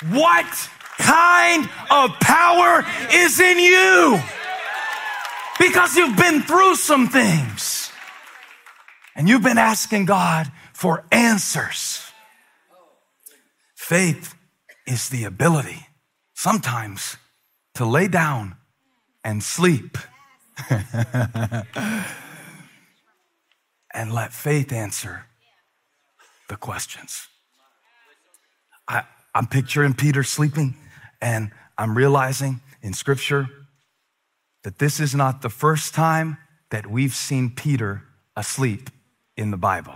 What kind of power is in you? Because you've been through some things and you've been asking God for answers. Faith is the ability sometimes to lay down and sleep and let faith answer the questions. I'm picturing Peter sleeping, and I'm realizing in Scripture that this is not the first time that we've seen Peter asleep in the Bible.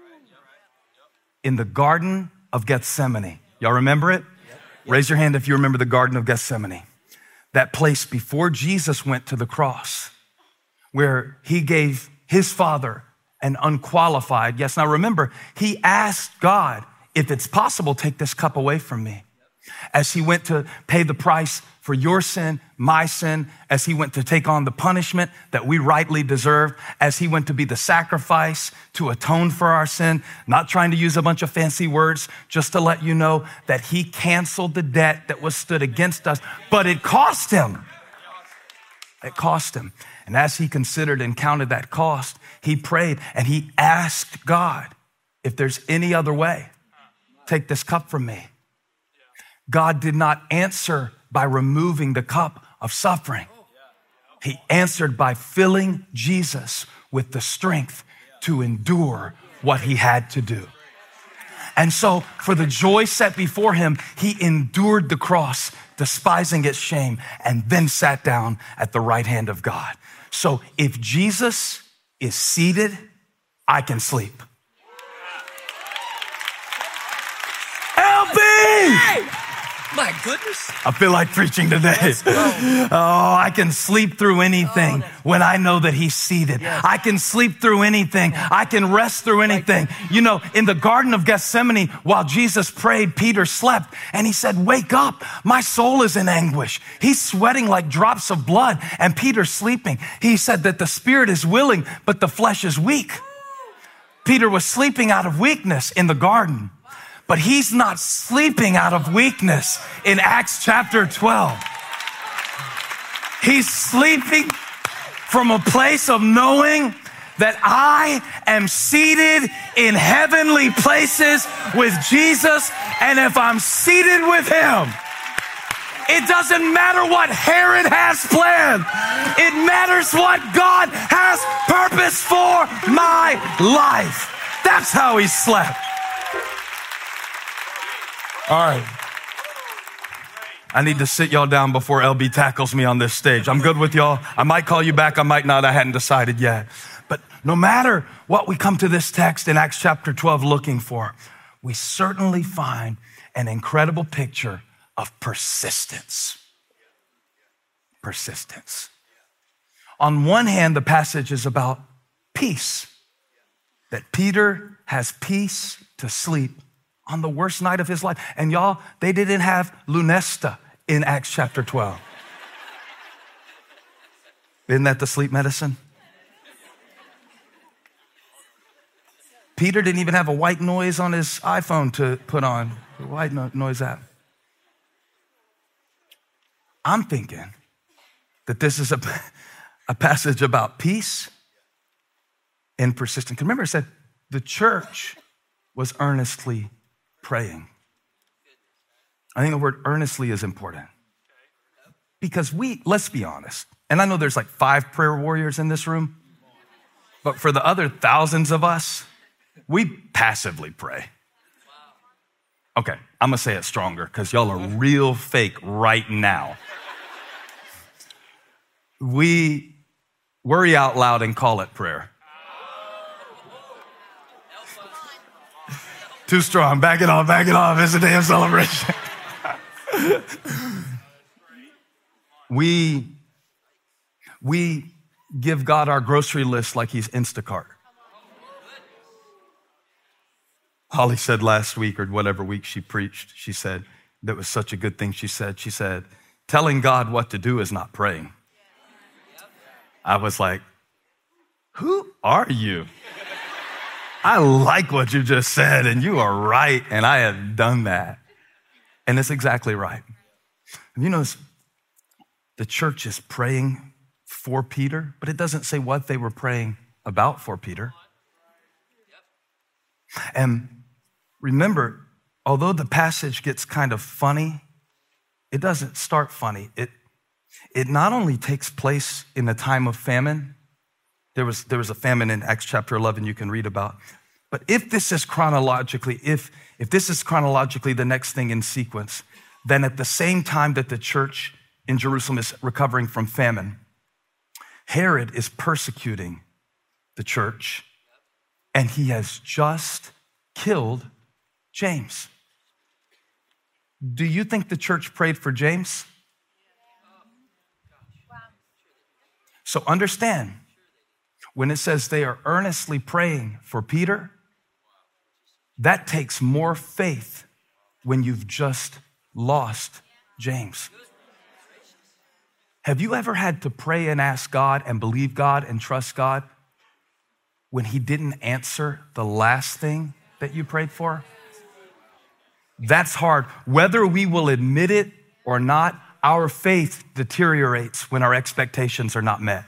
In the Garden of Gethsemane. Y'all remember it? Raise your hand if you remember the Garden of Gethsemane. That place before Jesus went to the cross, where he gave his Father an unqualified yes. Now remember, he asked God, if it's possible, take this cup away from me. As he went to pay the price for your sin, my sin, as he went to take on the punishment that we rightly deserve, as he went to be the sacrifice to atone for our sin, not trying to use a bunch of fancy words, just to let you know that he canceled the debt that was stood against us, but it cost him. It cost him. And as he considered and counted that cost, he prayed and he asked God, if there's any other way, take this cup from me. God did not answer by removing the cup of suffering. He answered by filling Jesus with the strength to endure what he had to do. And so for the joy set before him, he endured the cross, despising its shame, and then sat down at the right hand of God. So if Jesus is seated, I can sleep. LB! My goodness. I feel like preaching today. Oh, I can sleep through anything when I know that he's seated. Yes. I can sleep through anything. I can rest through anything. You know, in the Garden of Gethsemane, while Jesus prayed, Peter slept and he said, wake up. My soul is in anguish. He's sweating like drops of blood and Peter's sleeping. He said that the spirit is willing, but the flesh is weak. Peter was sleeping out of weakness in the garden. But he's not sleeping out of weakness in Acts chapter 12. He's sleeping from a place of knowing that I am seated in heavenly places with Jesus. And if I'm seated with him, it doesn't matter what Herod has planned. It matters what God has purpose for my life. That's how he slept. All right. I need to sit y'all down before LB tackles me on this stage. I'm good with y'all. I might call you back. I might not. I hadn't decided yet. But no matter what we come to this text in Acts chapter 12 looking for, we certainly find an incredible picture of persistence. Persistence. On one hand, the passage is about peace. That Peter has peace to sleep on the worst night of his life. And y'all, they didn't have Lunesta in Acts chapter 12. Isn't that the sleep medicine? Peter didn't even have a white noise on his iPhone to put on. The white noise app. I'm thinking that this is a passage about peace and persistence. Remember, it said the church was earnestly praying. I think the word earnestly is important because let's be honest, and I know there's like 5 prayer warriors in this room, but for the other thousands of us, we passively pray. Okay, I'm gonna say it stronger because y'all are real fake right now. We worry out loud and call it prayer. Too strong. Back it off. It's a damn celebration. We give God our grocery list like he's Instacart. Holly said last week or whatever week she preached, she said, that was such a good thing she said, telling God what to do is not praying. I was like, who are you? I like what you just said, and you are right, and I have done that. And it's exactly right. You notice the church is praying for Peter, but it doesn't say what they were praying about for Peter. And remember, although the passage gets kind of funny, it doesn't start funny. It not only takes place in a time of famine. There was a famine in Acts chapter 11 you can read about. But if this is chronologically the next thing in sequence, then at the same time that the church in Jerusalem is recovering from famine, Herod is persecuting the church, and he has just killed James. Do you think the church prayed for James? So understand, when it says they are earnestly praying for Peter, that takes more faith when you've just lost James. Have you ever had to pray and ask God and believe God and trust God when he didn't answer the last thing that you prayed for? That's hard. Whether we will admit it or not, our faith deteriorates when our expectations are not met.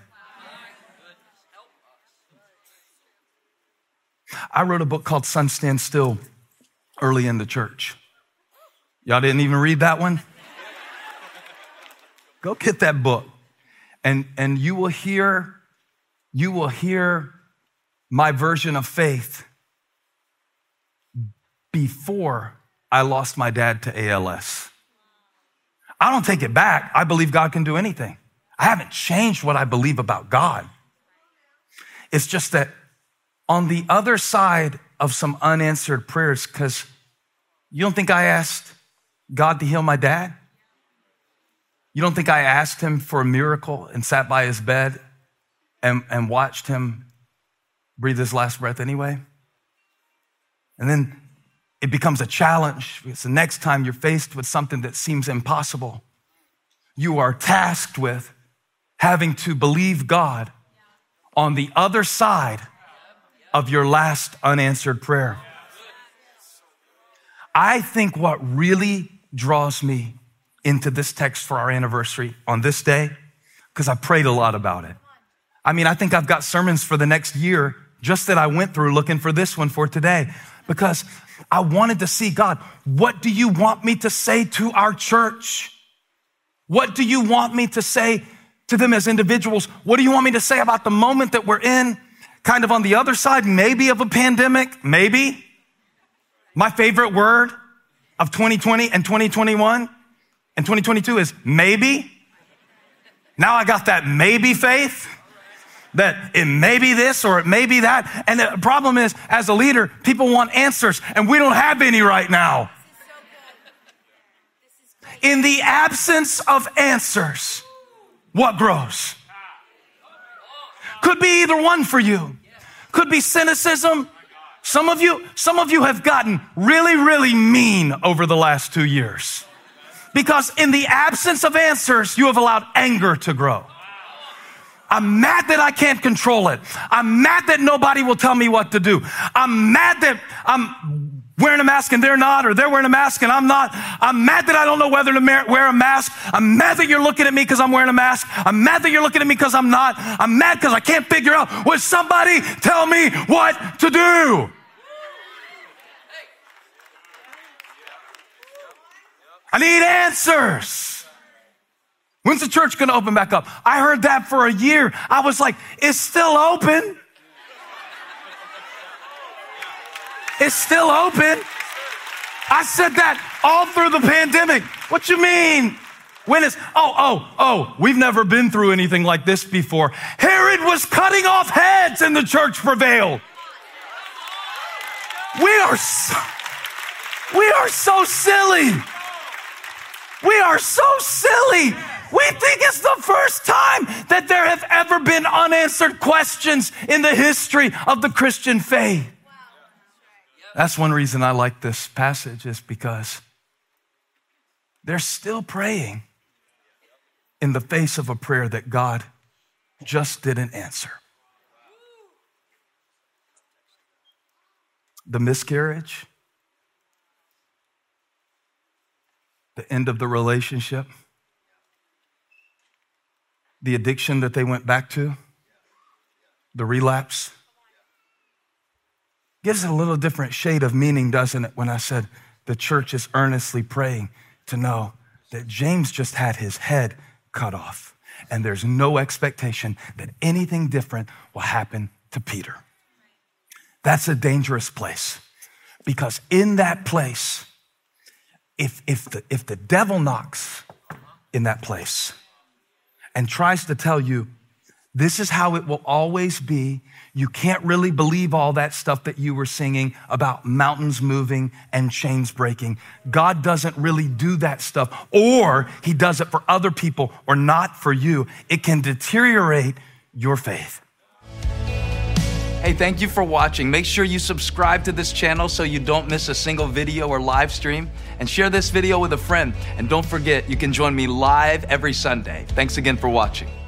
I wrote a book called Sun Stand Still early in the church. Y'all didn't even read that one? Go get that book. And you will hear my version of faith before I lost my dad to ALS. I don't take it back. I believe God can do anything. I haven't changed what I believe about God. It's just that on the other side of some unanswered prayers, because you don't think I asked God to heal my dad? You don't think I asked him for a miracle and sat by his bed and watched him breathe his last breath anyway? And then it becomes a challenge because the next time you're faced with something that seems impossible, you are tasked with having to believe God on the other side of your last unanswered prayer. I think what really draws me into this text for our anniversary on this day, because I prayed a lot about it. I mean, I think I've got sermons for the next year just that I went through looking for this one for today, because I wanted to see, God, what do you want me to say to our church? What do you want me to say to them as individuals? What do you want me to say about the moment that we're in? Kind of on the other side, maybe of a pandemic, maybe. My favorite word of 2020 and 2021 and 2022 is maybe. Now I got that maybe faith, that it may be this or it may be that. And the problem is, as a leader, people want answers, and we don't have any right now. In the absence of answers, what grows? Could be either one for you. Could be cynicism. Some of you have gotten really, really mean over the last 2 years. Because in the absence of answers, you have allowed anger to grow. I'm mad that I can't control it. I'm mad that nobody will tell me what to do. I'm mad that I'm wearing a mask and they're not, or they're wearing a mask and I'm not. I'm mad that I don't know whether to wear a mask. I'm mad that you're looking at me because I'm wearing a mask. I'm mad that you're looking at me because I'm not. I'm mad because I can't figure out. Would somebody tell me what to do? I need answers. When's the church going to open back up? I heard that for a year. I was like, it's still open. It's still open. I said that all through the pandemic. What you mean? When is, we've never been through anything like this before. Herod was cutting off heads and the church prevailed. We are so silly. We are so silly. We think it's the first time that there have ever been unanswered questions in the history of the Christian faith. That's one reason I like this passage, is because they're still praying in the face of a prayer that God just didn't answer. The miscarriage, the end of the relationship, the addiction that they went back to, the relapse. Gives it a little different shade of meaning, doesn't it, when I said the church is earnestly praying to know that James just had his head cut off, and there's no expectation that anything different will happen to Peter. That's a dangerous place, because in that place, if the devil knocks in that place and tries to tell you, this is how it will always be, you can't really believe all that stuff that you were singing about mountains moving and chains breaking. God doesn't really do that stuff, or he does it for other people or not for you. It can deteriorate your faith. Hey, thank you for watching. Make sure you subscribe to this channel so you don't miss a single video or live stream, and share this video with a friend. And don't forget, you can join me live every Sunday. Thanks again for watching.